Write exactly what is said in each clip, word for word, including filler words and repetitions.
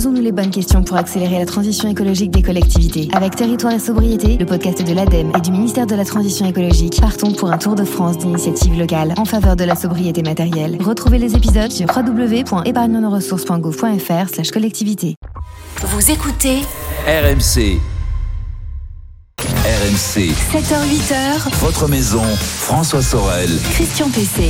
Posons-nous les bonnes questions pour accélérer la transition écologique des collectivités. Avec Territoire et Sobriété, le podcast de l'ADEME et du ministère de la Transition écologique, partons pour un tour de France d'initiatives locales en faveur de la sobriété matérielle. Retrouvez les épisodes sur w w w point épargne nos ressources point gouv point f r slash collectivité. Vous écoutez R M C. R M C. sept heures huit heures. Votre maison, François Sorel. Christian Pesset.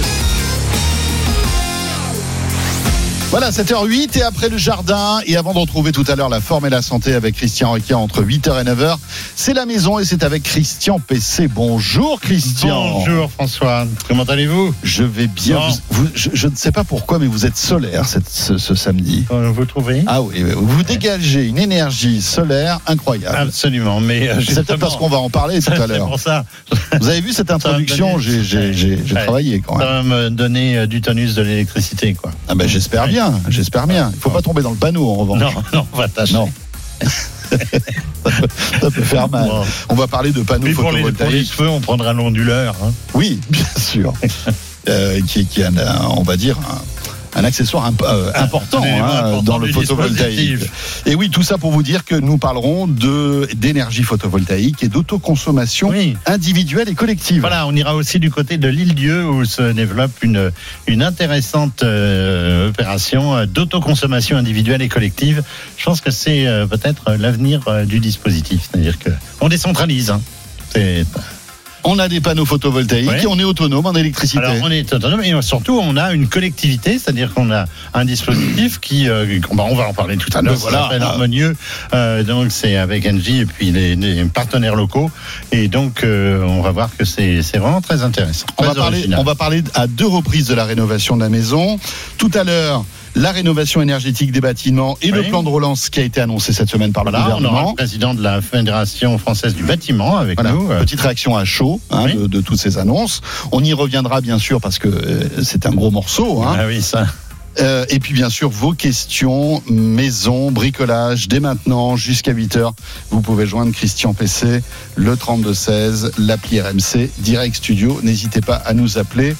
Voilà, sept heures huit et après le jardin et avant de retrouver tout à l'heure la forme et la santé avec Christian Riquet entre huit heures et neuf heures, c'est la maison et c'est avec Christian Pesset. Bonjour Christian. Bonjour François, comment allez-vous ? Je vais bien. Vous, vous, je, je ne sais pas pourquoi, mais vous êtes solaire cette, ce, ce samedi. Euh, vous trouvez ? Ah oui, vous dégagez une énergie solaire incroyable. Absolument, mais euh, c'est peut-être parce qu'on va en parler tout à l'heure. C'est pour ça. Vous avez vu cette introduction ? donner, J'ai, j'ai, j'ai, j'ai ouais, travaillé quand même. Ça va me donner euh, du tonus, de l'électricité, quoi. Ah ben j'espère bien. J'espère bien. Il ne faut pas tomber dans le panneau en revanche. Non, non, on va tâcher. Non. ça, peut, ça peut faire mal. Bon. On va parler de panneaux pour photovoltaïques. Les, pour les cheveux, on prendra l'onduleur. Hein. Oui, bien sûr. euh, qui, qui a, on va dire, un, un accessoire imp, euh, important, hein, important dans le photovoltaïque. Et oui, tout ça pour vous dire que nous parlerons de, d'énergie photovoltaïque et d'autoconsommation oui. individuelle et collective. Voilà, on ira aussi du côté de l'Île-Dieu où se développe une, une intéressante euh, opération d'autoconsommation individuelle et collective. Je pense que c'est euh, peut-être l'avenir euh, du dispositif. C'est-à-dire qu'on décentralise. Hein. C'est... On a des panneaux photovoltaïques oui. et on est autonome en électricité. Alors on est autonome et surtout on a une collectivité, c'est-à-dire qu'on a un dispositif qui, euh, on va en parler tout à l'heure, voilà, ça s'appelle ah. Harmonieux, euh, donc c'est avec Engie et puis les, les partenaires locaux et donc euh, on va voir que c'est, c'est vraiment très intéressant. On très va, parler, on va parler à deux reprises de la rénovation de la maison. Tout à l'heure, la rénovation énergétique des bâtiments et oui. le plan de relance qui a été annoncé cette semaine par voilà, le gouvernement. On aura le président de la Fédération française du bâtiment avec voilà, nous. Petite réaction à chaud hein, oui. de, de toutes ces annonces. On y reviendra bien sûr parce que euh, c'est un gros morceau. Hein. Ah oui, ça... Euh, et puis bien sûr vos questions, maison, bricolage, dès maintenant jusqu'à huit heures. Vous pouvez joindre Christian Pesset, le trente-deux seize, l'appli R M C, Direct Studio. N'hésitez pas à nous appeler.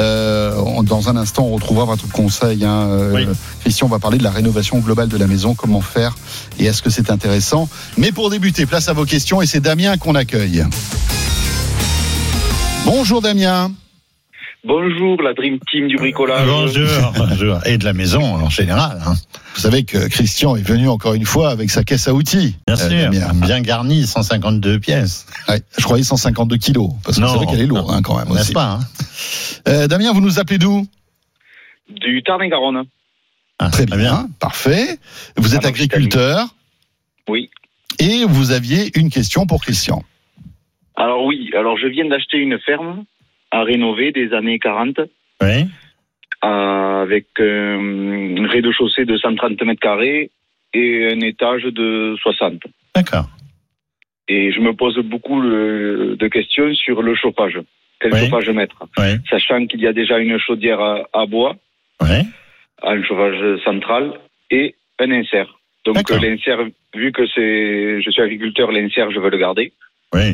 Euh, dans un instant, on retrouvera votre conseil. Hein. Euh, oui. Christian va parler de la rénovation globale de la maison, comment faire et est-ce que c'est intéressant. Mais pour débuter, place à vos questions et c'est Damien qu'on accueille. Bonjour Damien. Bonjour, la Dream Team du bricolage. Bonjour, bonjour. Et de la maison en général. Hein. Vous savez que Christian est venu encore une fois avec sa caisse à outils. Bien sûr, euh, bien, bien garnie, cent cinquante-deux pièces. Ouais, je croyais cent cinquante-deux kilos, parce que non, vous savez qu'elle est lourde hein, quand même. N'est-ce aussi. pas hein. euh, Damien, vous nous appelez d'où ? Du Tarn-et-Garonne. Ah, très bien, bien, parfait. Vous êtes ah, agriculteur ? Oui. Et vous aviez une question pour Christian. Alors oui, alors je viens d'acheter une ferme à rénover des années quarante. Oui. Euh, avec euh, un rez-de-chaussée de cent trente mètres carrés et un étage de soixante. D'accord. Et je me pose beaucoup le, de questions sur le chauffage. Quel oui. chauffage mettre ? Oui. Sachant qu'il y a déjà une chaudière à, à bois, oui. un chauffage central et un insert. Donc D'accord. l'insert, vu que c'est, je suis agriculteur, l'insert, je veux le garder. Oui.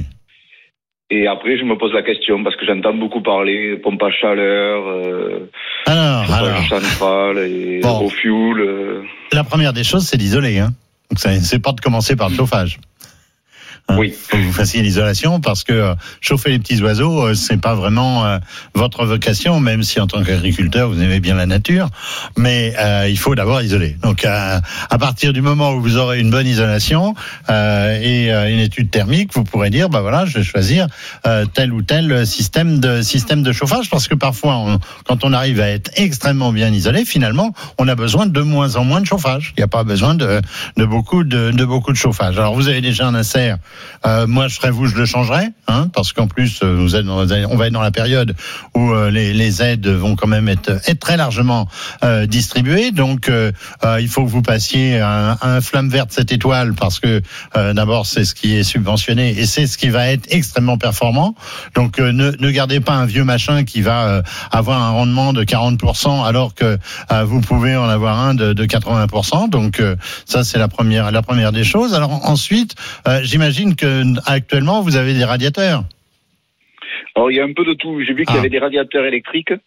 Et après, je me pose la question, parce que j'entends beaucoup parler, pompe à chaleur, euh, alors, alors. central, et bon. au fuel. Euh... La première des choses, c'est d'isoler. Hein. Donc, c'est, c'est pas de commencer par le chauffage. Hein, oui. Faut que vous fassiez l'isolation parce que euh, chauffer les petits oiseaux, euh, c'est pas vraiment euh, votre vocation, même si en tant qu'agriculteur vous aimez bien la nature. Mais euh, il faut d'abord isoler. Donc euh, à partir du moment où vous aurez une bonne isolation euh, et euh, une étude thermique, vous pourrez dire bah voilà, je vais choisir euh, tel ou tel système de système de chauffage parce que parfois, on, quand on arrive à être extrêmement bien isolé, finalement, on a besoin de moins en moins de chauffage. Il n'y a pas besoin de, de beaucoup de, de beaucoup de chauffage. Alors vous avez déjà un insert. Euh, moi, je serais vous, je le changerais, hein, parce qu'en plus, euh, vous êtes dans, on va être dans la période où euh, les, les aides vont quand même être, être très largement euh, distribuées. Donc, euh, euh, il faut que vous passiez à un, à un flamme verte sept étoiles, parce que euh, d'abord, c'est ce qui est subventionné et c'est ce qui va être extrêmement performant. Donc, euh, ne, ne gardez pas un vieux machin qui va euh, avoir un rendement de quarante pour cent, alors que euh, vous pouvez en avoir un de, de quatre-vingts pour cent. Donc, euh, ça, c'est la première, la première des choses. Alors ensuite, euh, j'imagine que actuellement vous avez des radiateurs. Alors il y a un peu de tout. J'ai vu qu'il ah. y avait des radiateurs électriques.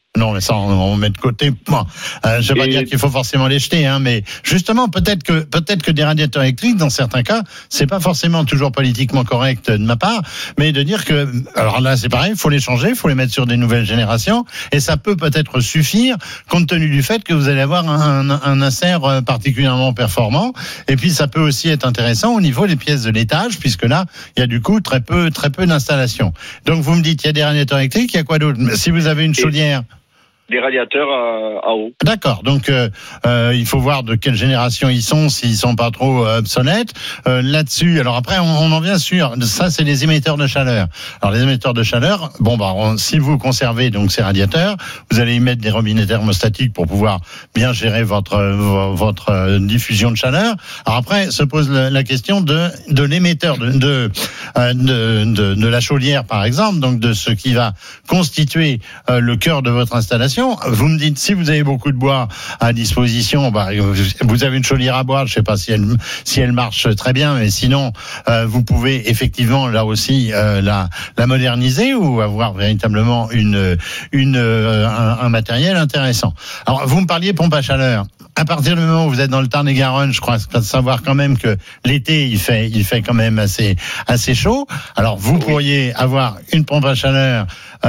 Non, mais ça, on, on met de côté. Bon, euh, je ne veux pas dire qu'il faut forcément les jeter, hein, mais justement, peut-être que peut-être que des radiateurs électriques, dans certains cas, c'est pas forcément toujours politiquement correct de ma part, mais de dire que, alors là, c'est pareil, il faut les changer, il faut les mettre sur des nouvelles générations, et ça peut peut-être suffire, compte tenu du fait que vous allez avoir un, un, un insert particulièrement performant, et puis ça peut aussi être intéressant au niveau des pièces de l'étage, puisque là, il y a du coup très peu, très peu d'installations. Donc vous me dites, il y a des radiateurs électriques, il y a quoi d'autre? Si vous avez une chaudière. Des radiateurs à, à eau. D'accord, donc euh, euh, il faut voir de quelle génération ils sont, s'ils sont pas trop euh, obsolètes. Euh, là-dessus, alors après, on, on en vient sur, ça c'est les émetteurs de chaleur. Alors les émetteurs de chaleur, bon bah, on, si vous conservez donc ces radiateurs, vous allez y mettre des robinets thermostatiques pour pouvoir bien gérer votre votre diffusion de chaleur. Alors après, se pose la, la question de de l'émetteur de de, euh, de de de la chaudière par exemple, donc de ce qui va constituer euh, le cœur de votre installation. Vous me dites, si vous avez beaucoup de bois à disposition, bah, vous avez une chaudière à bois, je ne sais pas si elle, si elle marche très bien, mais sinon, euh, vous pouvez effectivement, là aussi, euh, la, la moderniser ou avoir véritablement une, une, euh, un, un matériel intéressant. Alors, vous me parliez pompe à chaleur. À partir du moment où vous êtes dans le Tarn-et-Garonne, je crois savoir quand même que l'été, il fait, il fait quand même assez, assez chaud. Alors, vous pourriez avoir une pompe à chaleur.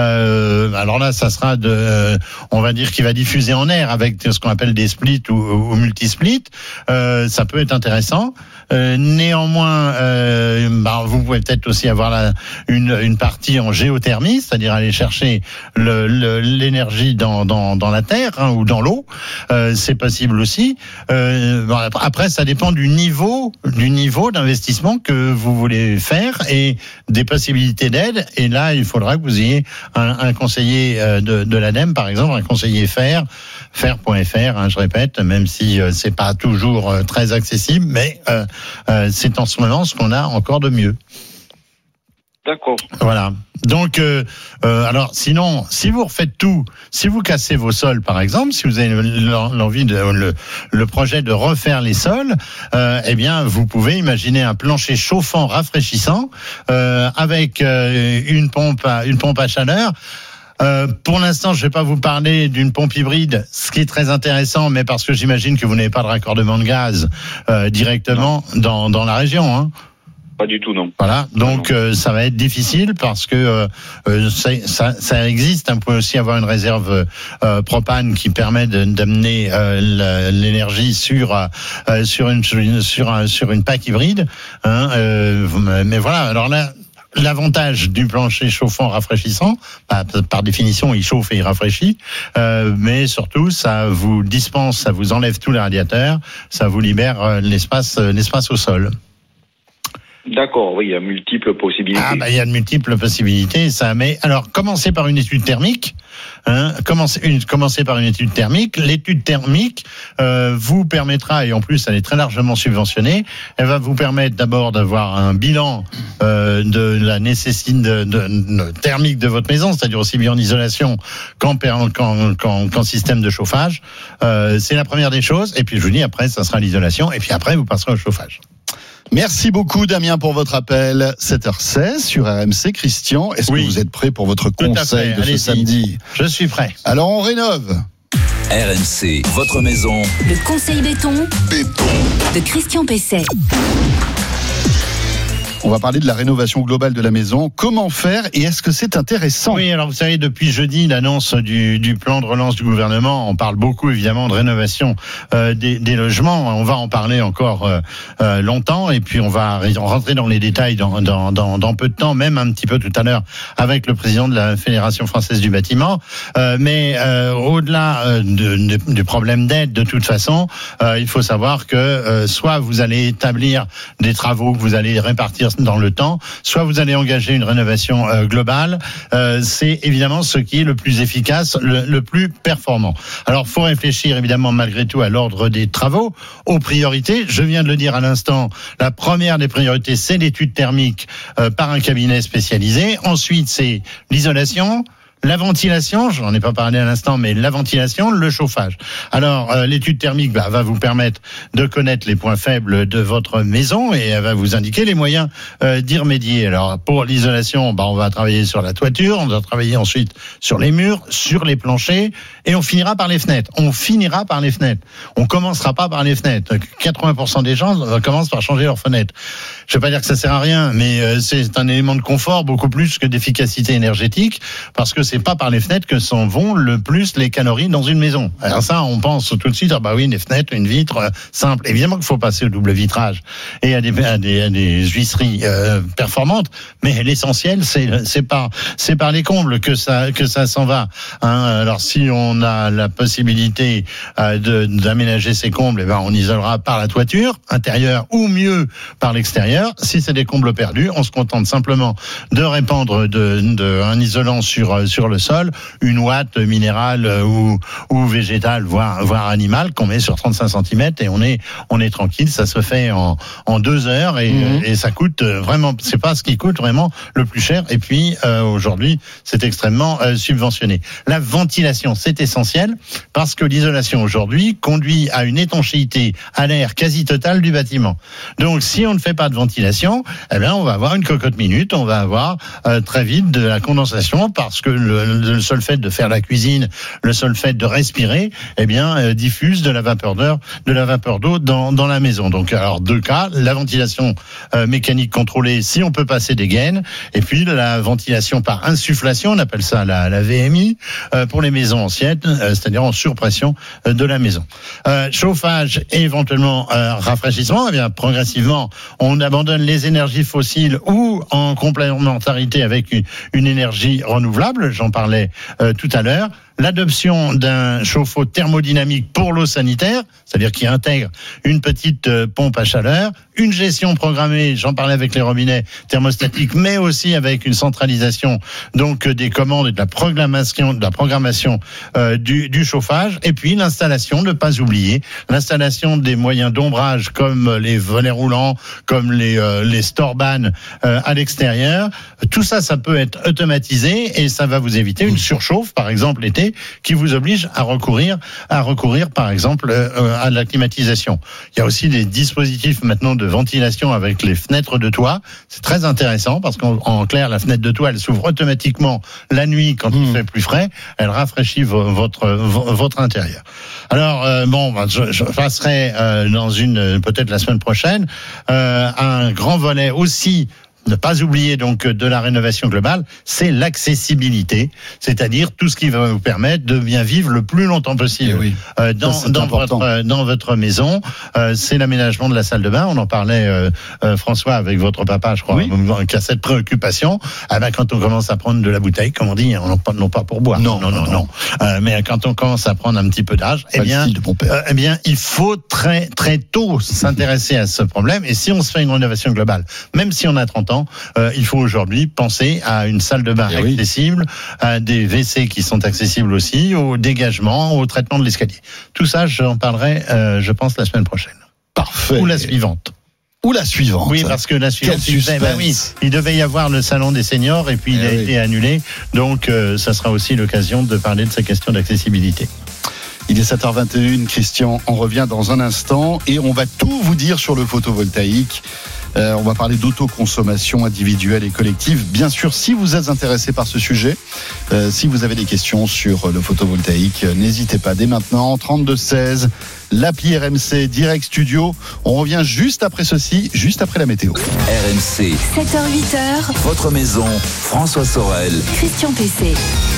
Euh, alors là, ça sera de, euh, on va dire, qui va diffuser en air avec ce qu'on appelle des splits ou, ou multi-splits. Euh, ça peut être intéressant. Euh, néanmoins, euh, bah, vous pouvez peut-être aussi avoir la, une, une partie en géothermie, c'est-à-dire aller chercher le, le, l'énergie dans, dans, dans la terre hein, ou dans l'eau. Euh, c'est possible aussi. Euh, bon, après, ça dépend du niveau, du niveau d'investissement que vous voulez faire et des possibilités d'aide. Et là, il faudra que vous ayez un, un conseiller de, de l'ADEME, par exemple, un conseiller F E R, F E R point F R, hein, je répète, même si euh, c'est pas toujours euh, très accessible, mais euh, euh, c'est en ce moment ce qu'on a encore de mieux. D'accord. Voilà. Donc, euh, euh, alors, sinon, si vous refaites tout, si vous cassez vos sols, par exemple, si vous avez l'envie de le, le projet de refaire les sols, euh, eh bien, vous pouvez imaginer un plancher chauffant, rafraîchissant, euh, avec euh, une pompe, à, une pompe à chaleur. Euh, pour l'instant, je ne vais pas vous parler d'une pompe hybride, ce qui est très intéressant, mais parce que j'imagine que vous n'avez pas de raccordement de gaz euh, directement dans, dans la région, hein. Pas du tout, non. Voilà, donc euh, ça va être difficile parce que euh, ça, ça, ça existe. On peut aussi avoir une réserve euh, propane qui permet de, d'amener euh, l'énergie sur euh, sur une sur un, sur une pack hybride. Hein, euh, mais voilà, alors là. L'avantage du plancher chauffant rafraîchissant, bah, par définition, il chauffe et il rafraîchit, euh, mais surtout, ça vous dispense, ça vous enlève tous les radiateurs, ça vous libère euh, l'espace, euh, l'espace au sol. D'accord, oui, il y a multiples possibilités. Ah, bah, il y a de multiples possibilités, ça. Mais alors, commencez par une étude thermique. Hein, commencez, une, commencez par une étude thermique. L'étude thermique euh, vous permettra, et en plus, elle est très largement subventionnée. Elle va vous permettre d'abord d'avoir un bilan euh, de la nécessité de, de, de, thermique de votre maison, c'est-à-dire aussi bien en isolation qu'en, qu'en, qu'en, qu'en système de chauffage. Euh, c'est la première des choses. Et puis, je vous dis, après, ça sera l'isolation. Et puis après, vous passerez au chauffage. Merci beaucoup Damien pour votre appel. sept heures seize sur R M C. Christian, est-ce oui. que vous êtes prêt pour votre Tout conseil de ce samedi ? Je suis prêt. Alors on rénove. R M C, votre maison. Le conseil béton, béton. de Christian Pesset. On va parler de la rénovation globale de la maison. Comment faire et est-ce que c'est intéressant ? Oui, alors vous savez, depuis jeudi, l'annonce du, du plan de relance du gouvernement, on parle beaucoup évidemment de rénovation euh, des, des logements. On va en parler encore euh, euh, longtemps et puis on va rentrer dans les détails dans, dans, dans, dans peu de temps, même un petit peu tout à l'heure avec le président de la Fédération française du bâtiment. Euh, mais euh, au-delà euh, de, de, du problème d'aide, de toute façon, euh, il faut savoir que euh, soit vous allez établir des travaux que vous allez répartir dans le temps, soit vous allez engager une rénovation euh, globale. Euh, c'est évidemment ce qui est le plus efficace, le, le plus performant. Alors, faut réfléchir évidemment malgré tout à l'ordre des travaux, aux priorités. Je viens de le dire à l'instant, la première des priorités, c'est l'étude thermique euh, par un cabinet spécialisé. Ensuite, c'est l'isolation, La ventilation, j'en ai pas parlé à l'instant, mais la ventilation, le chauffage. Alors, euh, l'étude thermique bah, va vous permettre de connaître les points faibles de votre maison et elle va vous indiquer les moyens euh, d'y remédier. Alors, pour l'isolation, bah, on va travailler sur la toiture, on va travailler ensuite sur les murs, sur les planchers et on finira par les fenêtres. On finira par les fenêtres. On commencera pas par les fenêtres. quatre-vingts pour cent des gens commencent par changer leurs fenêtres. Je vais pas dire que ça sert à rien, mais euh, c'est un élément de confort beaucoup plus que d'efficacité énergétique parce que c'est pas par les fenêtres que s'en vont le plus les calories dans une maison. Alors ça, on pense tout de suite, ah bah oui, des fenêtres, une vitre, euh, simple. Évidemment qu'il faut passer au double vitrage et à des, à des, à des huisseries euh, performantes, mais l'essentiel, c'est, c'est par, c'est par les combles que ça, que ça s'en va. Hein. Alors si on a la possibilité euh, de, d'aménager ces combles, eh ben on isolera par la toiture intérieure ou mieux par l'extérieur. Si c'est des combles perdus, on se contente simplement de répandre de, de un isolant sur, sur sur le sol, une ouate minérale ou, ou végétale, voire, voire animale, qu'on met sur trente-cinq centimètres et on est, on est tranquille. Ça se fait en, en deux heures et, mmh. et ça coûte vraiment, c'est pas ce qui coûte vraiment le plus cher. Et puis, euh, aujourd'hui, c'est extrêmement euh, subventionné. La ventilation, c'est essentiel parce que l'isolation aujourd'hui conduit à une étanchéité à l'air quasi totale du bâtiment. Donc, si on ne fait pas de ventilation, eh bien, on va avoir une cocotte minute, on va avoir euh, très vite de la condensation parce que le Le, le seul fait de faire la cuisine, le seul fait de respirer, eh bien, euh, diffuse de la vapeur d'eau, de la vapeur d'eau dans, dans la maison. Donc, alors, deux cas, la ventilation euh, mécanique contrôlée, si on peut passer des gaines, et puis la ventilation par insufflation, on appelle ça la, la V M I, euh, pour les maisons anciennes, euh, c'est-à-dire en surpression euh, de la maison. Euh, chauffage et éventuellement euh, rafraîchissement, eh bien, progressivement, on abandonne les énergies fossiles ou en complémentarité avec une, une énergie renouvelable. J'en parlais euh, tout à l'heure. L'adoption d'un chauffe-eau thermodynamique pour l'eau sanitaire, c'est-à-dire qui intègre une petite euh, pompe à chaleur, une gestion programmée, j'en parlais avec les robinets thermostatiques, mais aussi avec une centralisation donc euh, des commandes et de la programmation, de la programmation euh, du, du chauffage, et puis l'installation, ne pas oublier, l'installation des moyens d'ombrage comme les volets roulants, comme les, euh, les storban euh, à l'extérieur. Tout ça, ça peut être automatisé et ça va vous éviter une surchauffe, par exemple l'été, qui vous oblige à recourir, à recourir par exemple euh, à la climatisation. Il y a aussi des dispositifs maintenant de ventilation avec les fenêtres de toit. C'est très intéressant parce qu'en en clair, la fenêtre de toit, elle s'ouvre automatiquement la nuit quand mmh. il fait plus frais. Elle rafraîchit vo- votre vo- votre intérieur. Alors euh, bon, je, je passerai euh, dans une peut-être la semaine prochaine euh, un grand volet aussi. Ne pas oublier donc de la rénovation globale, c'est l'accessibilité, c'est-à-dire tout ce qui va vous permettre de bien vivre le plus longtemps possible oui. euh, dans, Ça, dans, votre, dans votre maison. Euh, c'est l'aménagement de la salle de bain. On en parlait, euh, euh, François, avec votre papa, je crois, oui. qui a cette préoccupation. Ah ben, quand on commence à prendre de la bouteille, comme on dit, on non, non pas pour boire. Non, non, non. non, non. Euh, mais quand on commence à prendre un petit peu d'âge, eh bien, euh, eh bien, il faut très, très tôt s'intéresser à ce problème. Et si on se fait une rénovation globale, même si on a trente ans, Euh, il faut aujourd'hui penser à une salle de bain eh accessible, oui. à des W C qui sont accessibles aussi, au dégagement, au traitement de l'escalier. Tout ça, j'en parlerai, euh, je pense, la semaine prochaine. Parfait. Ou la suivante. Ou la suivante. Oui, parce que la suivante, il, disait, ben oui, il devait y avoir le salon des seniors et puis eh il a oui. été annulé. Donc, euh, ça sera aussi l'occasion de parler de ces questions d'accessibilité. Il est sept heures vingt et une, Christian, on revient dans un instant et on va tout vous dire sur le photovoltaïque. Euh, on va parler d'autoconsommation individuelle et collective. Bien sûr, si vous êtes intéressé par ce sujet, euh, si vous avez des questions sur le photovoltaïque, euh, n'hésitez pas dès maintenant, trente-deux seize, l'appli R M C Direct Studio. On revient juste après ceci, juste après la météo. R M C, sept heures huit heures, votre maison, François Sorel, Christian Pesset.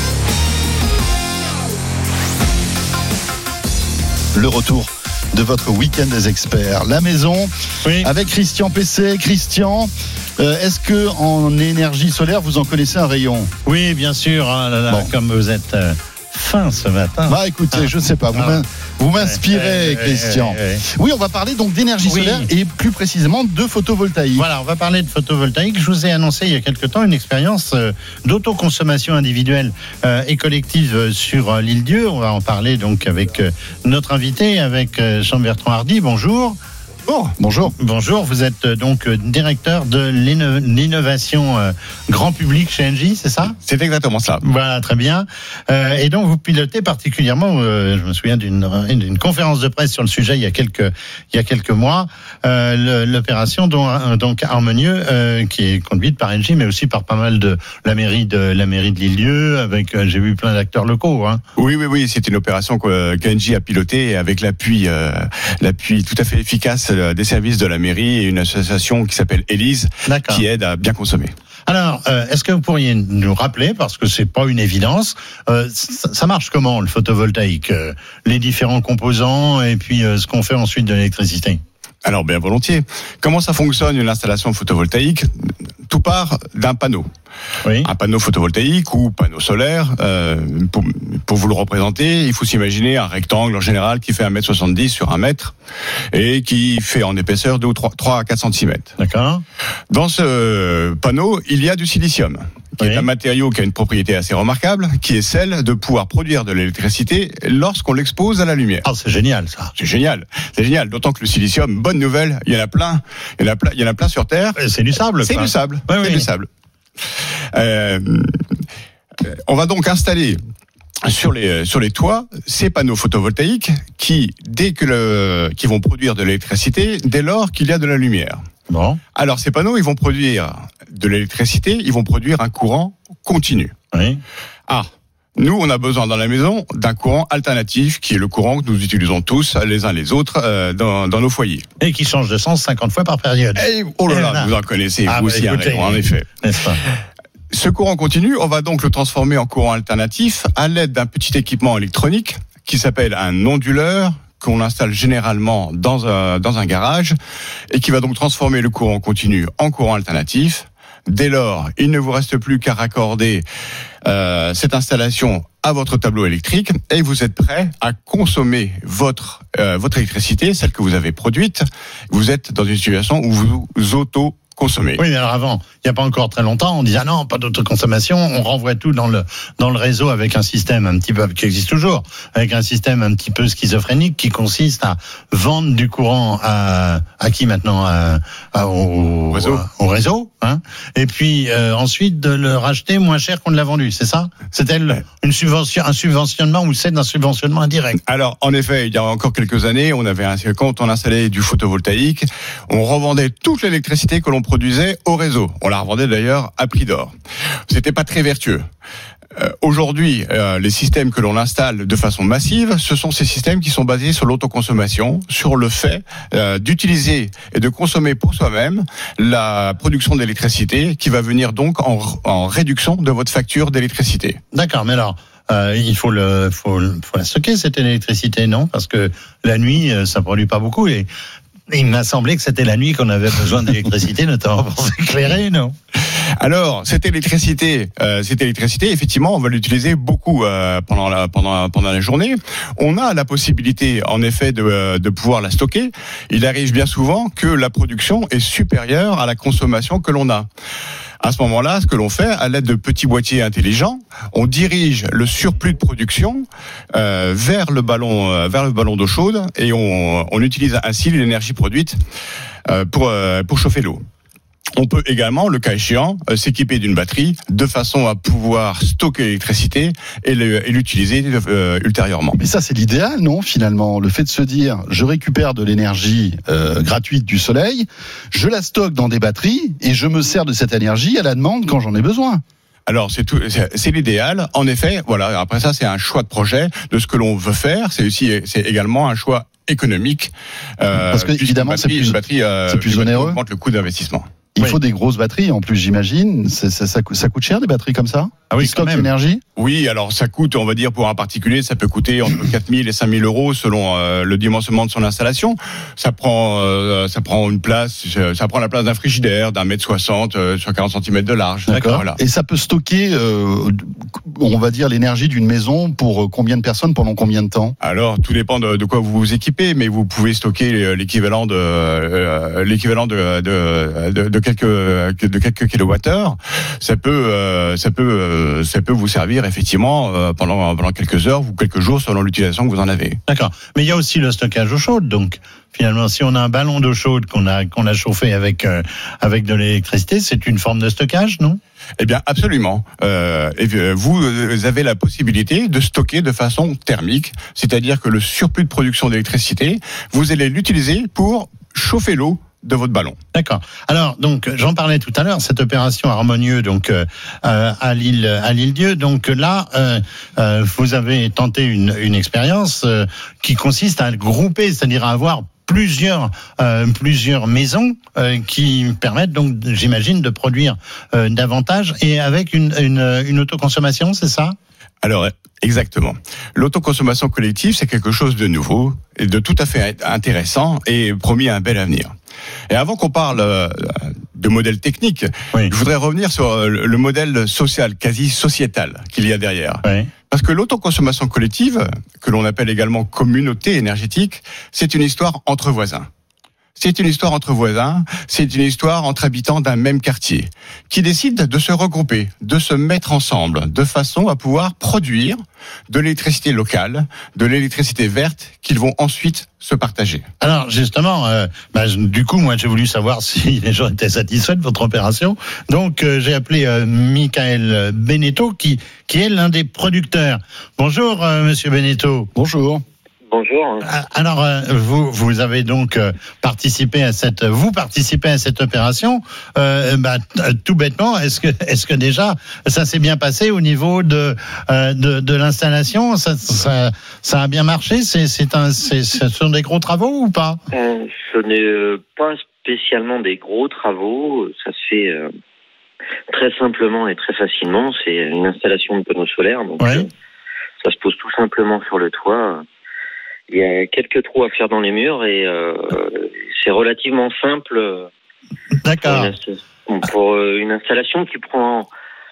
Le retour de votre week-end des experts. La maison, oui. avec Christian Pesset. Christian, euh, est-ce que en énergie solaire, vous en connaissez un rayon ? Oui, bien sûr. Hein, là, là, bon. Comme vous êtes euh, fin ce matin. Bah écoutez, ah. je ne sais pas. Vous, ah. vous m'inspirez, ouais, Christian. Ouais, ouais, ouais. Oui, on va parler donc d'énergie oui. solaire et plus précisément de photovoltaïque. Voilà, on va parler de photovoltaïque. Je vous ai annoncé il y a quelque temps une expérience euh, d'autoconsommation individuelle euh, et collective euh, sur euh, l'île Dieu. On va en parler donc avec euh, notre invité, avec euh, Jean-Bertrand Hardy. Bonjour. Oh, bonjour. Bonjour, vous êtes donc directeur de l'inno- l'innovation euh, grand public chez Engie, c'est ça ? C'est exactement ça. Voilà, très bien. Euh, et donc vous pilotez particulièrement, euh, je me souviens d'une, d'une conférence de presse sur le sujet il y a quelques, il y a quelques mois, euh, l'opération dont, donc Harmonieux, euh, qui est conduite par Engie, mais aussi par pas mal de la mairie de la mairie de Lille-Lieu, avec euh, j'ai vu plein d'acteurs locaux. Hein. Oui, oui, oui, c'est une opération que, que Engie a pilotée avec l'appui, euh, l'appui tout à fait efficace des services de la mairie et une association qui s'appelle Élise, D'accord. qui aide à bien consommer. Alors, euh, est-ce que vous pourriez nous rappeler, parce que c'est pas une évidence, euh, ça, ça marche comment le photovoltaïque, euh, les différents composants et puis euh, ce qu'on fait ensuite de l'électricité ? Alors, bien volontiers. Comment ça fonctionne une installation photovoltaïque ? Tout part d'un panneau. Oui. Un panneau photovoltaïque ou panneau solaire. Euh, pour, pour vous le représenter, il faut s'imaginer un rectangle en général qui fait un mètre soixante-dix sur un mètre et qui fait en épaisseur deux ou trois à quatre centimètres. D'accord. Dans ce panneau, il y a du silicium, qui Oui. est un matériau qui a une propriété assez remarquable, qui est celle de pouvoir produire de l'électricité lorsqu'on l'expose à la lumière. Ah, c'est génial ça. C'est génial, c'est génial. D'autant que le silicium, bonne nouvelle, il y en a plein, il y en a plein, il y en a plein sur Terre. C'est du sable. C'est quoi. du sable, Oui, c'est oui. du sable. Euh, on va donc installer sur les sur les toits ces panneaux photovoltaïques qui, dès que le, qui vont produire de l'électricité dès lors qu'il y a de la lumière. Bon. Alors ces panneaux, ils vont produire de l'électricité, ils vont produire un courant continu. Oui. Ah, nous, on a besoin dans la maison d'un courant alternatif qui est le courant que nous utilisons tous les uns les autres euh, dans, dans nos foyers. Et qui change de sens cinquante fois par période. Et, oh là Et là, voilà. vous en connaissez, Ah, vous bah, aussi, hein, écoutez, en effet. N'est-ce pas ? Ce courant continu, on va donc le transformer en courant alternatif à l'aide d'un petit équipement électronique qui s'appelle un onduleur qu'on installe généralement dans un, dans un garage et qui va donc transformer le courant continu en courant alternatif. Dès lors, il ne vous reste plus qu'à raccorder euh, cette installation à votre tableau électrique et vous êtes prêt à consommer votre euh, votre électricité, celle que vous avez produite. Vous êtes dans une situation où vous vous auto consommer. Oui, mais alors avant, il n'y a pas encore très longtemps, on disait ah non, pas d'autoconsommation, on renvoie tout dans le dans le réseau avec un système un petit peu qui existe toujours, avec un système un petit peu schizophrénique qui consiste à vendre du courant à à qui maintenant à, à, au, Au réseau, à, au réseau, hein, et puis euh, ensuite de le racheter moins cher qu'on ne l'a vendu, c'est ça ? C'était le, une subvention, un subventionnement ou c'est un subventionnement indirect ? Alors en effet, il y a encore quelques années, on avait un, quand on installait du photovoltaïque, on revendait toute l'électricité que l'on produisait au réseau. On la revendait d'ailleurs à prix d'or. C'était pas très vertueux. Euh, aujourd'hui, euh, les systèmes que l'on installe de façon massive, ce sont ces systèmes qui sont basés sur l'autoconsommation, sur le fait euh, d'utiliser et de consommer pour soi-même la production d'électricité qui va venir donc en, en réduction de votre facture d'électricité. D'accord, mais alors euh, il faut le faut, faut la stocker cette électricité, non ? Parce que la nuit, ça produit pas beaucoup et il m'a semblé que c'était la nuit qu'on avait besoin d'électricité, notamment pour s'éclairer, non ? Alors, cette électricité, euh, cette électricité, effectivement, on va l'utiliser beaucoup euh, pendant la pendant pendant la journée. On a la possibilité, en effet, de de pouvoir la stocker. Il arrive bien souvent que la production est supérieure à la consommation que l'on a. À ce moment-là, ce que l'on fait, à l'aide de petits boîtiers intelligents, on dirige le surplus de production euh, vers le ballon, euh, vers le ballon d'eau chaude, et on, on utilise ainsi l'énergie produite euh, pour euh, pour chauffer l'eau. On peut également, le cas échéant, euh, s'équiper d'une batterie de façon à pouvoir stocker l'électricité et, le, et l'utiliser euh, ultérieurement. Mais ça, c'est l'idéal, non, finalement ? Le fait de se dire, je récupère de l'énergie euh, gratuite du soleil, je la stocke dans des batteries et je me sers de cette énergie à la demande quand j'en ai besoin. Alors c'est tout, c'est, c'est l'idéal. En effet, voilà. Après ça, c'est un choix de projet de ce que l'on veut faire. C'est aussi, c'est également un choix économique. Euh, Parce que évidemment, c'est plus, une batterie, euh, c'est plus onéreux. Augmente le coût d'investissement. Il Oui. faut des grosses batteries, en plus, j'imagine. Ça, ça, ça, ça coûte cher, des batteries comme ça ? Ah oui, Qui stockent quand même. l'énergie ? Oui, alors ça coûte, on va dire, pour un particulier, ça peut coûter entre quatre mille et cinq mille euros selon euh, le dimensionnement de son installation. Ça prend, euh, ça prend une place, ça prend la place d'un frigidaire, d'un mètre soixante euh, sur quarante centimètres de large. D'accord. Voilà. Et ça peut stocker, euh, on va dire, l'énergie d'une maison pour combien de personnes pendant combien de temps ? Alors, tout dépend de, de quoi vous vous équipez, mais vous pouvez stocker l'équivalent de euh, l'équivalent de, de, de, de quelques de quelques kilowattheures. Ça peut euh, ça peut euh, ça peut vous servir effectivement euh, pendant pendant quelques heures ou quelques jours selon l'utilisation que vous en avez. D'accord. Mais il y a aussi le stockage eau chaude, donc finalement, si on a un ballon d'eau chaude qu'on a qu'on a chauffé avec euh, avec de l'électricité, c'est une forme de stockage, non ? Eh bien, absolument. Euh, et vous avez la possibilité de stocker de façon thermique, c'est-à-dire que le surplus de production d'électricité, vous allez l'utiliser pour chauffer l'eau de votre ballon. D'accord. Alors, donc, j'en parlais tout à l'heure, cette opération Harmonieux, donc euh, à l'île à l'île Dieu. Donc là, euh, euh, vous avez tenté une, une expérience euh, qui consiste à grouper, c'est-à-dire à avoir plusieurs euh, plusieurs maisons euh, qui permettent donc, j'imagine, de produire euh, davantage et avec une, une, une autoconsommation, c'est ça ? Alors, exactement. L'autoconsommation collective, c'est quelque chose de nouveau et de tout à fait intéressant et promis à un bel avenir. Et avant qu'on parle euh, de modèle technique, oui. je voudrais revenir sur le modèle social, quasi sociétal qu'il y a derrière. Oui. Parce que l'autoconsommation collective, que l'on appelle également communauté énergétique, c'est une histoire entre voisins. C'est une histoire entre voisins, c'est une histoire entre habitants d'un même quartier, qui décident de se regrouper, de se mettre ensemble, de façon à pouvoir produire de l'électricité locale, de l'électricité verte, qu'ils vont ensuite se partager. Alors justement, euh, bah, du coup, moi j'ai voulu savoir si les gens étaient satisfaits de votre opération. Donc euh, j'ai appelé euh, Michael Beneteau, qui, qui est l'un des producteurs. Bonjour euh, Monsieur Beneteau. Bonjour. Bonjour. Alors, vous, vous avez donc participé à cette, vous participez à cette opération. Euh, bah, tout bêtement, est-ce que, est-ce que déjà ça s'est bien passé au niveau de de, de l'installation ? Ça, ça, ça a bien marché ? C'est, c'est un, c'est, ce sont des gros travaux ou pas ? euh, Ce n'est pas spécialement des gros travaux. Ça se fait euh, très simplement et très facilement. C'est une installation de panneaux solaires. Donc, ouais. euh, ça se pose tout simplement sur le toit. Il y a quelques trous à faire dans les murs et euh, c'est relativement simple. D'accord. Pour une, pour une installation qui prend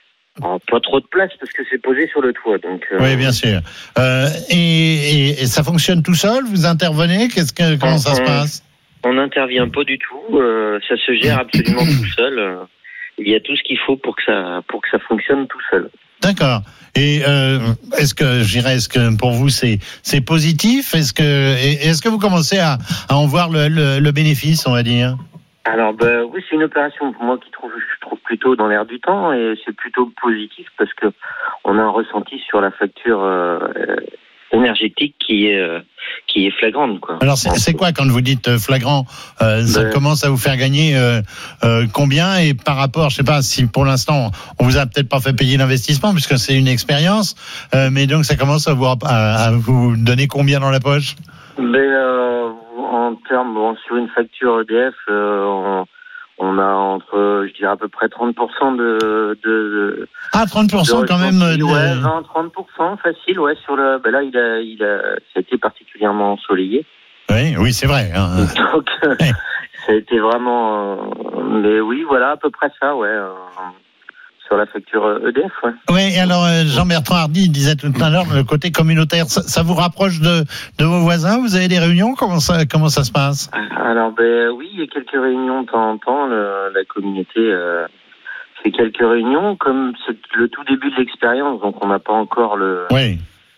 pas trop de place parce que c'est posé sur le toit. Donc, euh... oui, bien sûr. Euh, et, et, et ça fonctionne tout seul ? Vous intervenez ? Qu'est-ce que, comment on, ça se passe ? On n'intervient pas du tout. Euh, ça se gère absolument tout seul. Il y a tout ce qu'il faut pour que ça, pour que ça fonctionne tout seul. D'accord. Et euh, est-ce que, je dirais, est-ce que pour vous c'est c'est positif ? Est-ce que est-ce que vous commencez à, à en voir le, le, le bénéfice, on va dire ? Alors, bah, oui, c'est une opération pour moi qui trouve, je trouve plutôt dans l'air du temps et c'est plutôt positif parce que on a un ressenti sur la facture euh, énergétique qui est euh, qui est flagrante, quoi. Alors c'est, c'est quoi quand vous dites flagrant ? euh, Ça ben... commence à vous faire gagner euh, euh, combien ? Et par rapport, je sais pas si pour l'instant on vous a peut-être pas fait payer l'investissement puisque c'est une expérience, euh, mais donc ça commence à vous à, à vous donner combien dans la poche ? Ben euh, en termes, bon, sur une facture E D F, euh, on, on a entre, je dirais à peu près trente pour cent de, de, de ah trente pour cent de quand même. De... Ouais, vingt à trente pour cent facile, ouais, sur le, ben là il a, il a, ça a été particulièrement ensoleillé. Oui, oui, c'est vrai. Hein. Donc ouais. Ça a été vraiment, euh, mais oui, voilà à peu près ça, ouais. Euh, sur la facture E D F, ouais. Oui, et alors Jean-Bertrand Hardy disait tout à l'heure le côté communautaire, ça, ça vous rapproche de, de vos voisins ? Vous avez des réunions ? Comment ça, comment ça se passe ? Alors, ben oui, il y a quelques réunions de temps en temps. Le, la communauté euh, fait quelques réunions. Comme c'est le tout début de l'expérience, donc on n'a pas encore le, oui.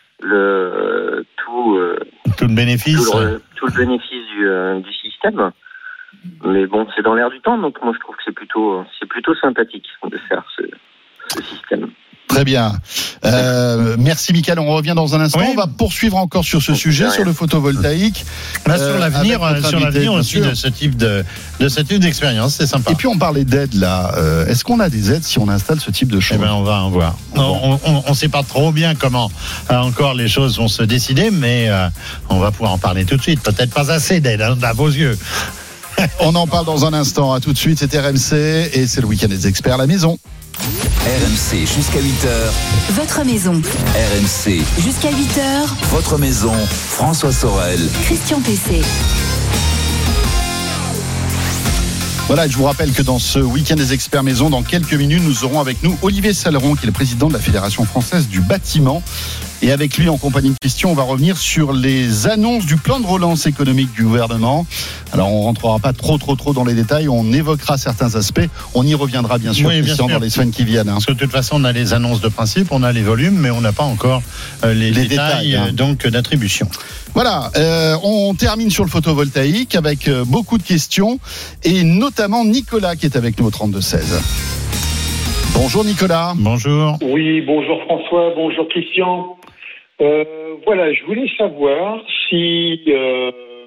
le tout, euh, tout le bénéfice, tout le, tout le bénéfice du, euh, du système. Mais bon, c'est dans l'air du temps, donc moi je trouve que c'est plutôt, c'est plutôt sympathique de faire ce, ce système. Très bien. Euh, merci Michael, on revient dans un instant. Oui. On va poursuivre encore sur ce sujet, sur le photovoltaïque. Là, sur l'avenir, euh, sur l'avenir aussi de ce type de, de ce type d'expérience, c'est sympa. Et puis on parlait d'aides là. Euh, est-ce qu'on a des aides si on installe ce type de choses ? Eh ben, on va en voir. Bon. On ne sait pas trop bien comment euh, encore les choses vont se décider, mais euh, on va pouvoir en parler tout de suite. Peut-être pas assez d'aides hein, à vos yeux. On en parle dans un instant. À tout de suite, c'est R M C et c'est le week-end des experts à la maison. R M C jusqu'à huit heures. Votre maison. R M C jusqu'à huit heures. Votre maison. François Sorel. Christian Pessé. Voilà, je vous rappelle que dans ce week-end des experts maison, dans quelques minutes, nous aurons avec nous Olivier Saleron, qui est le président de la Fédération française du bâtiment. Et avec lui, en compagnie de Christian, on va revenir sur les annonces du plan de relance économique du gouvernement. Alors, on ne rentrera pas trop, trop, trop dans les détails. On évoquera certains aspects. On y reviendra, bien sûr, oui, Christian, bien sûr. Dans les semaines qui viennent. Hein. Parce que de toute façon, on a les annonces de principe, on a les volumes, mais on n'a pas encore euh, les, les détails, détails hein. donc, d'attribution. Voilà, euh, on termine sur le photovoltaïque avec euh, beaucoup de questions et notamment Nicolas qui est avec nous au trente-deux seize. Bonjour Nicolas. Bonjour. Oui, bonjour François, bonjour Christian. Euh, voilà, je voulais savoir si euh,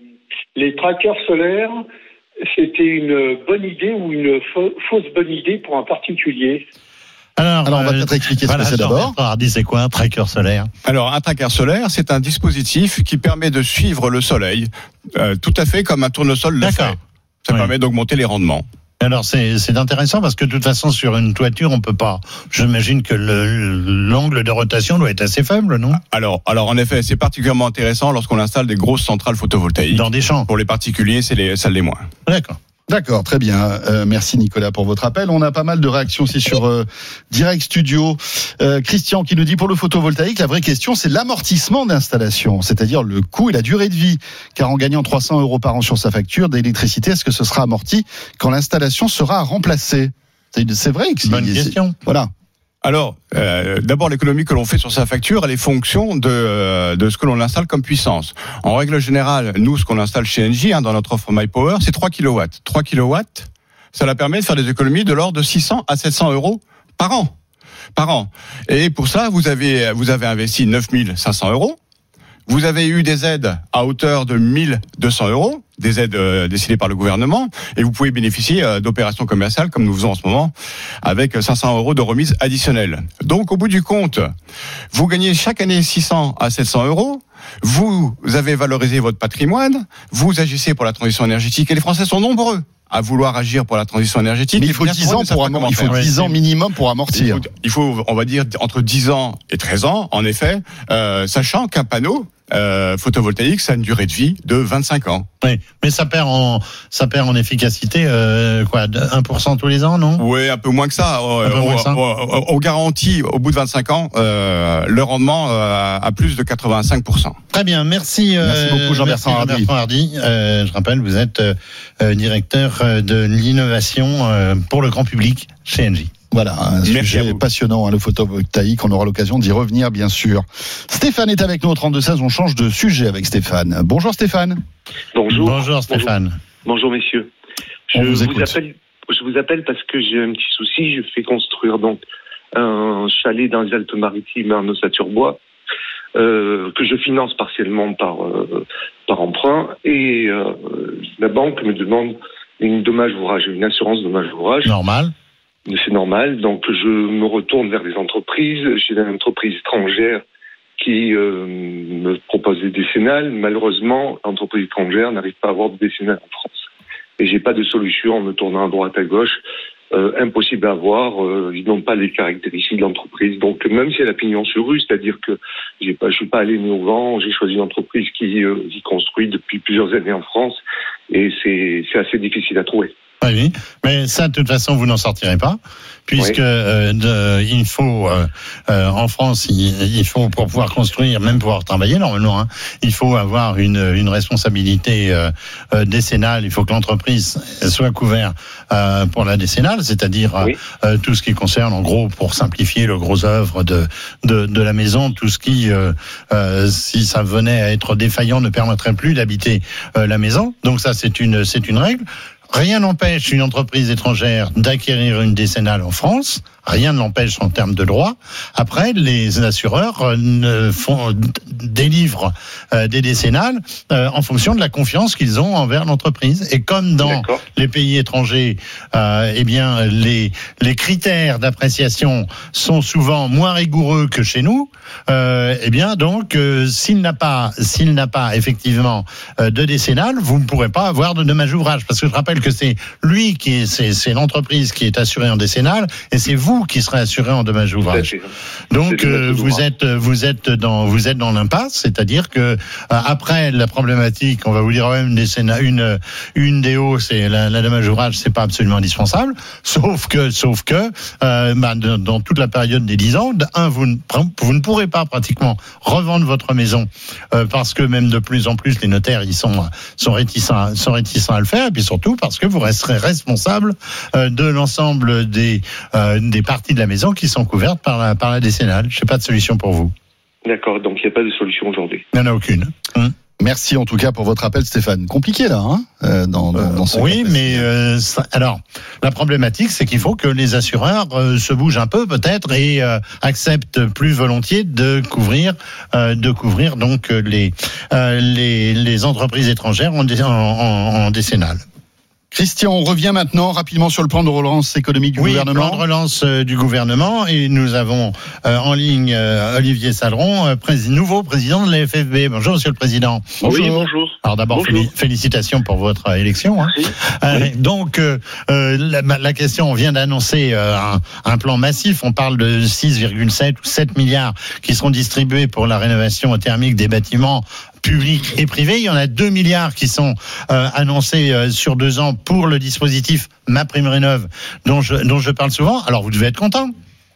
les trackers solaires, c'était une bonne idée ou une fa- fausse bonne idée pour un particulier. Alors, Alors, on va euh, peut-être expliquer voilà, ce que c'est d'abord. Hardy, c'est quoi un tracker solaire? Alors, un tracker solaire, c'est un dispositif qui permet de suivre le soleil, euh, tout à fait comme un tournesol le D'accord. fait. Ça Oui. permet d'augmenter les rendements. Alors c'est, c'est intéressant parce que de toute façon sur une toiture on peut pas. J'imagine que le, l'angle de rotation doit être assez faible, non? Alors, alors en effet, c'est particulièrement intéressant lorsqu'on installe des grosses centrales photovoltaïques. Dans des champs. Pour les particuliers, c'est les, ça l'est moins. D'accord. D'accord, très bien. Euh, merci Nicolas pour votre appel. On a pas mal de réactions aussi sur euh, Direct Studio. Euh, Christian qui nous dit pour le photovoltaïque, la vraie question c'est l'amortissement d'installation, c'est-à-dire le coût et la durée de vie. Car en gagnant trois cents euros par an sur sa facture d'électricité, est-ce que ce sera amorti quand l'installation sera remplacée? C'est, c'est vrai que c'est Bonne question. Voilà. Alors, euh, d'abord, l'économie que l'on fait sur sa facture, elle est fonction de, euh, de ce que l'on installe comme puissance. En règle générale, nous, ce qu'on installe chez Engie, hein, dans notre offre MyPower, c'est trois kilowatts. trois kilowatts, ça la permet de faire des économies de l'ordre de six cents à sept cents euros par an. Par an. Et pour ça, vous avez, vous avez investi neuf mille cinq cents euros. Vous avez eu des aides à hauteur de mille deux cents euros, des aides euh, décidées par le gouvernement, et vous pouvez bénéficier euh, d'opérations commerciales comme nous faisons en ce moment, avec cinq cents euros de remise additionnelle. Donc, au bout du compte, vous gagnez chaque année six cents à sept cents euros, vous avez valorisé votre patrimoine, vous agissez pour la transition énergétique, et les Français sont nombreux à vouloir agir pour la transition énergétique. Mais il faut dix ans pour amortir. Il faut dix ans minimum pour amortir. Il faut, il faut, on va dire, entre dix ans et treize ans, en effet, euh, sachant qu'un panneau euh, photovoltaïque, ça a une durée de vie de vingt-cinq ans. Oui, mais ça perd en, ça perd en efficacité, euh, quoi, un pour cent tous les ans, non? Oui, un peu moins que ça. Un peu on, moins que ça. on, on, on garantit, au bout de vingt-cinq ans, euh, le rendement euh, à plus de quatre-vingt-cinq pour cent. Très bien, merci. Merci euh, beaucoup Jean-Bertrand Hardy. Jean-Bertrand Hardy. Euh, je rappelle, vous êtes euh, directeur de l'innovation euh, pour le grand public chez Engie. Voilà, un Merci sujet passionnant, hein, le photovoltaïque. On aura l'occasion d'y revenir, bien sûr. Stéphane est avec nous au trente-deux seize. On change de sujet avec Stéphane. Bonjour Stéphane. Bonjour. Bonjour Stéphane. Bonjour, bonjour messieurs. Je On vous vous, écoute. appelle. Je vous appelle parce que j'ai un petit souci. Je fais construire donc un chalet dans les Alpes-Maritimes en Ossature-Bois euh, que je finance partiellement par euh, par emprunt et euh, la banque me demande une dommage ouvrage, une assurance dommage ouvrage. Normal. C'est normal, donc je me retourne vers les entreprises. J'ai une entreprise étrangère qui euh, me propose des décennales. Malheureusement, l'entreprise étrangère n'arrive pas à avoir de décennale en France. Et j'ai pas de solution en me tournant à droite à gauche. Euh, impossible à avoir. Euh, ils n'ont pas les caractéristiques de l'entreprise. Donc même si elle a pignon sur rue, c'est-à-dire que j'ai pas, je suis pas allé au vent. J'ai choisi une entreprise qui, euh, qui construit depuis plusieurs années en France, et c'est, c'est assez difficile à trouver. Oui, mais ça, de toute façon, vous n'en sortirez pas, puisque Oui. euh, de, il faut, euh, euh, en France, il, il faut, pour pouvoir construire, même pouvoir travailler, normalement, hein, il faut avoir une, une responsabilité euh, euh, décennale. Il faut que l'entreprise soit couverte euh, pour la décennale, c'est-à-dire Oui. euh, tout ce qui concerne, en gros, pour simplifier le gros œuvre de, de, de la maison, tout ce qui, euh, euh, si ça venait à être défaillant, ne permettrait plus d'habiter euh, la maison. Donc ça, c'est une, c'est une règle. Rien n'empêche une entreprise étrangère d'acquérir une décennale en France. Rien ne l'empêche en termes de droit. Après, les assureurs ne font, délivrent euh, des décennales euh, en fonction de la confiance qu'ils ont envers l'entreprise. Et comme dans D'accord. les pays étrangers, euh, eh bien, les, les critères d'appréciation sont souvent moins rigoureux que chez nous. Euh, eh bien, donc, euh, s'il n'a pas, s'il n'a pas effectivement euh, de décennale, vous ne pourrez pas avoir de dommage ouvrage. Parce que je rappelle que c'est lui qui est, c'est, c'est l'entreprise qui est assurée en décennale, et c'est vous qui serez assuré en dommage ouvrage. Donc C'est euh, vous êtes vous êtes dans vous êtes dans l'impasse, c'est-à-dire que euh, après la problématique, on va vous dire ouais, une décennale, une une D O, c'est la, la dommage ouvrage, c'est pas absolument indispensable, sauf que sauf que euh, bah, de, dans toute la période des dix ans, un vous ne vous ne pourrez pas pratiquement revendre votre maison euh, parce que même de plus en plus les notaires ils sont sont réticents sont réticents à le faire, et puis surtout parce que vous resterez responsable euh, de l'ensemble des euh, des parties de la maison qui sont couvertes par la par la décennale. Je n'ai pas de solution pour vous. D'accord, donc il n'y a pas de solution aujourd'hui. Il n'y en a aucune. Hum. Merci en tout cas pour votre appel, Stéphane. Compliqué là, hein, euh, dans, dans, dans ce Oui, cas mais euh, ça, alors la problématique, c'est qu'il faut que les assureurs euh, se bougent un peu peut-être et euh, acceptent plus volontiers de couvrir, euh, de couvrir donc les euh, les, les entreprises étrangères en, dé, en, en, en décennale. Christian, on revient maintenant rapidement sur le plan de relance économique du oui, gouvernement. plan de relance euh, du gouvernement et nous avons euh, en ligne euh, Olivier Saleron, euh, pré- nouveau président de la F F B. Bonjour Monsieur le Président. Bonjour. Oui, bonjour. Alors d'abord bonjour. féli- félicitations pour votre euh, élection. Hein. Euh, oui. Donc euh, euh, la, la question, on vient d'annoncer euh, un, un plan massif. On parle de six virgule sept ou sept milliards qui seront distribués pour la rénovation thermique des bâtiments publics et privés. Il y en a deux milliards qui sont euh, annoncés euh, sur deux ans pour le dispositif MaPrimeRénov' dont je, dont je parle souvent. Alors vous devez être content.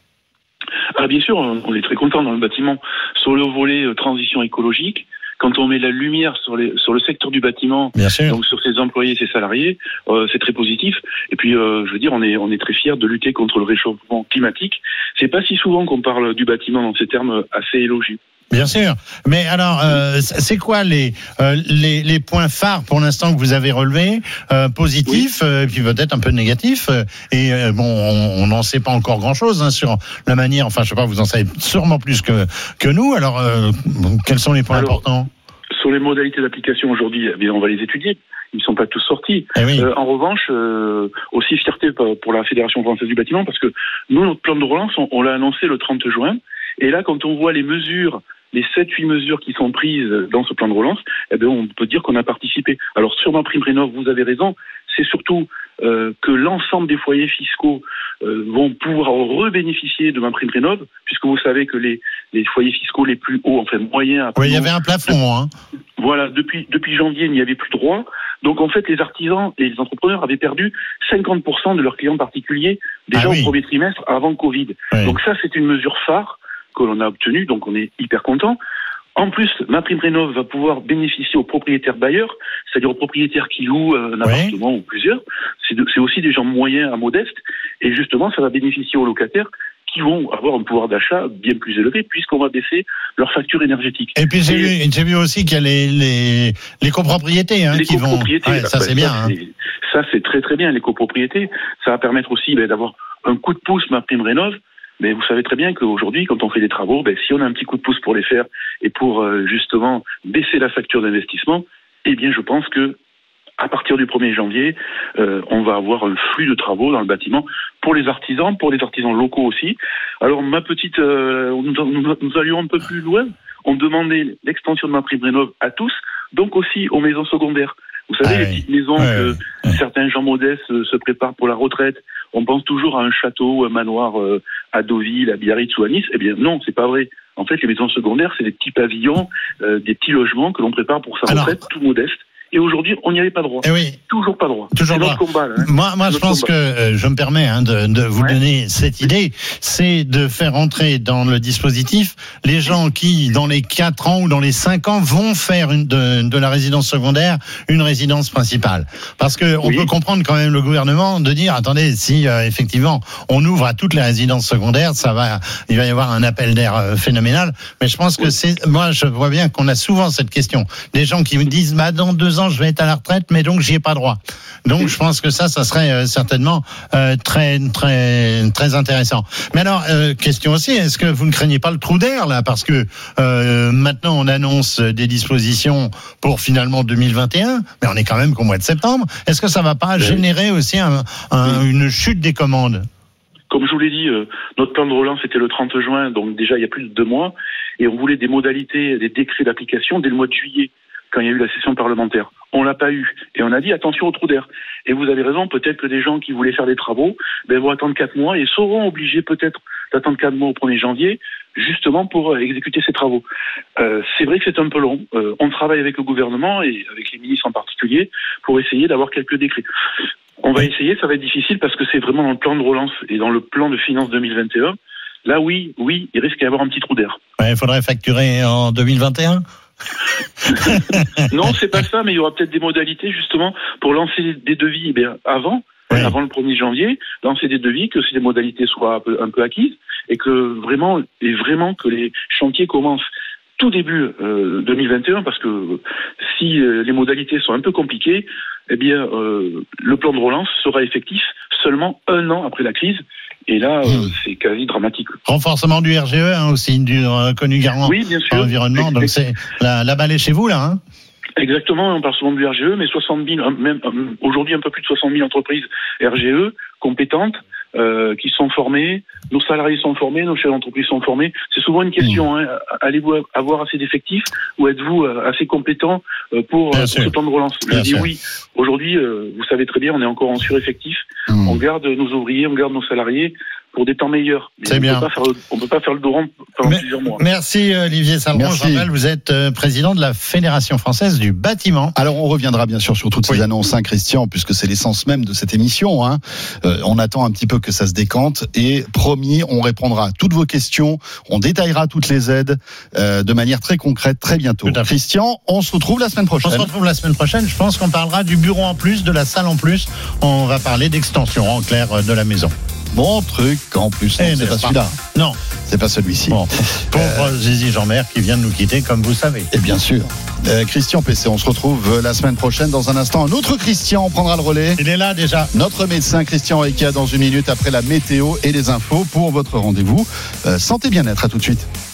Ah, bien sûr, on est très content dans le bâtiment. Sur le volet euh, transition écologique, quand on met la lumière sur, les, sur le secteur du bâtiment, bien sûr, donc sur ses employés, ses salariés, euh, c'est très positif. Et puis, euh, je veux dire, on est, on est très fiers de lutter contre le réchauffement climatique. C'est pas si souvent qu'on parle du bâtiment dans ces termes assez élogieux. Bien sûr. Mais alors, euh, c'est quoi les, euh, les les points phares pour l'instant que vous avez relevés, euh, positifs, oui. euh, puis peut-être un peu négatifs. Euh, et euh, bon, on n'en sait pas encore grand-chose hein, sur la manière. Enfin, je sais pas, vous en savez sûrement plus que que nous. Alors, euh, quels sont les points alors, importants? Sur les modalités d'application aujourd'hui, eh bien, on va les étudier. Ils ne sont pas tous sortis. Eh oui. euh, en revanche, euh, aussi fierté pour la Fédération française du bâtiment, parce que nous, notre plan de relance, on, on l'a annoncé le trente juin. Et là, quand on voit les mesures, les sept huit mesures qui sont prises dans ce plan de relance, eh bien, on peut dire qu'on a participé. Alors, sur MaPrimeRénov', vous avez raison, c'est surtout euh, que l'ensemble des foyers fiscaux euh, vont pouvoir rebénéficier de MaPrimeRénov', puisque vous savez que les, les foyers fiscaux les plus hauts, enfin moyens... Oui, il y avait un plafond. Hein. Voilà, depuis, depuis janvier, il n'y avait plus droit. Donc, en fait, les artisans et les entrepreneurs avaient perdu cinquante pour cent de leurs clients particuliers déjà ah oui. au premier trimestre avant Covid. Oui. Donc ça, c'est une mesure phare que l'on a obtenue, donc on est hyper content. En plus, MaPrimeRénov' va pouvoir bénéficier aux propriétaires bailleurs, c'est-à-dire aux propriétaires qui louent un oui. appartement ou plusieurs. C'est, de, c'est aussi des gens moyens à modestes. Et justement, ça va bénéficier aux locataires qui vont avoir un pouvoir d'achat bien plus élevé puisqu'on va baisser leur facture énergétique. Et puis j'ai, et... vu, j'ai vu aussi qu'il y a les, les, les copropriétés hein, les qui copropriétés, vont... Ouais, là, ça bah, c'est ça, bien. C'est, hein. Ça c'est très très bien, les copropriétés. Ça va permettre aussi bah, d'avoir un coup de pouce MaPrimeRénov'. Mais vous savez très bien qu'aujourd'hui, quand on fait des travaux, ben, si on a un petit coup de pouce pour les faire et pour euh, justement baisser la facture d'investissement, eh bien, je pense que à partir du premier janvier, euh, on va avoir un flux de travaux dans le bâtiment pour les artisans, pour les artisans locaux aussi. Alors, ma petite, euh, nous, nous, nous allions un peu plus loin. On demandait l'extension de MaPrimeRénov' à tous, donc aussi aux maisons secondaires. Vous savez, ah, les petites maisons ouais, que ouais. certains gens modestes se préparent pour la retraite. On pense toujours à un château ou un manoir euh, à Deauville, à Biarritz ou à Nice. Eh bien, non, c'est pas vrai. En fait, les maisons secondaires, c'est des petits pavillons, euh, des petits logements que l'on prépare pour sa retraite, Alors, tout modeste. Et aujourd'hui, on n'y avait pas droit. Eh oui. Toujours pas droit. Toujours c'est pas. notre combat. Là, hein. Moi, moi, je pense combat. que euh, je me permets hein, de, de vous ouais. donner cette idée, c'est de faire entrer dans le dispositif les gens qui, dans les quatre ans ou dans les cinq ans, vont faire une, de, de la résidence secondaire une résidence principale. Parce que on oui. peut comprendre quand même le gouvernement de dire, attendez, si euh, effectivement on ouvre à toutes les résidences secondaires, ça va, il va y avoir un appel d'air euh, phénoménal. Mais je pense que oui. c'est, moi, je vois bien qu'on a souvent cette question. Des gens qui me disent, bah dans deux je vais être à la retraite, mais donc j'y ai pas droit. Donc je pense que ça, ça serait euh, certainement euh, très très très intéressant. Mais alors, euh, question aussi, est-ce que vous ne craignez pas le trou d'air là, parce que euh, maintenant on annonce des dispositions pour finalement deux mille vingt et un, mais on est quand même qu'au mois de septembre. Est-ce que ça va pas générer aussi un, un, une chute des commandes? Comme je vous l'ai dit, euh, notre plan de relance était le trente juin, donc déjà il y a plus de deux mois, et on voulait des modalités, des décrets d'application dès le mois de juillet, quand il y a eu la session parlementaire. On l'a pas eu. Et on a dit attention au trou d'air. Et vous avez raison, peut-être que des gens qui voulaient faire des travaux, ben, vont attendre quatre mois et seront obligés peut-être d'attendre quatre mois au premier janvier, justement pour euh, exécuter ces travaux. Euh, c'est vrai que c'est un peu long. Euh, on travaille avec le gouvernement et avec les ministres en particulier pour essayer d'avoir quelques décrets. On va essayer, ça va être difficile parce que c'est vraiment dans le plan de relance et dans le plan de finances deux mille vingt et un. Là, oui, oui, il risque d'y avoir un petit trou d'air. Ouais, il faudrait facturer en deux mille vingt et un. Non, c'est pas ça, mais il y aura peut-être des modalités justement pour lancer des devis eh bien, avant, oui. avant le premier janvier, lancer des devis, que ces modalités soient un peu, un peu acquises et que vraiment, et vraiment que les chantiers commencent tout début euh, deux mille vingt et un, parce que si euh, les modalités sont un peu compliquées, eh bien, euh, le plan de relance sera effectif seulement un an après la crise. Et là, euh, mmh. c'est quasi dramatique. Renforcement du R G E, hein, aussi, du reconnu garant oui, bien sûr. Environnement. Donc, c'est la, la balle est chez vous, là, hein. Exactement, on parle souvent du R G E, mais soixante mille, même aujourd'hui un peu plus de soixante mille entreprises R G E compétentes euh, qui sont formées, nos salariés sont formés, nos chefs d'entreprise sont formés. C'est souvent une question, mmh. hein, allez-vous avoir assez d'effectifs ou êtes-vous assez compétent pour, pour ce plan de relance? Je dis oui. Aujourd'hui, euh, vous savez très bien, on est encore en sureffectif. Mmh. On garde nos ouvriers, on garde nos salariés pour des temps meilleurs. Mais c'est on bien. Peut pas faire, on ne peut pas faire le dos rond pendant Mais, plusieurs mois. Merci Olivier Salleron. Je rappelle, vous êtes président de la Fédération française du bâtiment. Alors on reviendra bien sûr sur toutes ces oui. annonces, hein, Christian, puisque c'est l'essence même de cette émission. Hein. Euh, on attend un petit peu que ça se décante et promis, on répondra à toutes vos questions, on détaillera toutes les aides euh, de manière très concrète très bientôt. Christian, on se retrouve la semaine prochaine. On se retrouve la semaine prochaine. Je pense qu'on parlera du bureau en plus, de la salle en plus. On va parler d'extension en clair de la maison. Bon truc en plus, non, c'est pas, pas celui-là. Non, c'est pas celui-ci. Bon, pauvre euh... Zizi Jean-Mer qui vient de nous quitter, comme vous savez. Et bien sûr. Euh, Christian Pesset, on se retrouve la semaine prochaine. Dans un instant, un autre Christian prendra le relais. Il est là déjà. Notre médecin Christian Rekia dans une minute après la météo et les infos pour votre rendez-vous. Euh, santé bien-être, à tout de suite.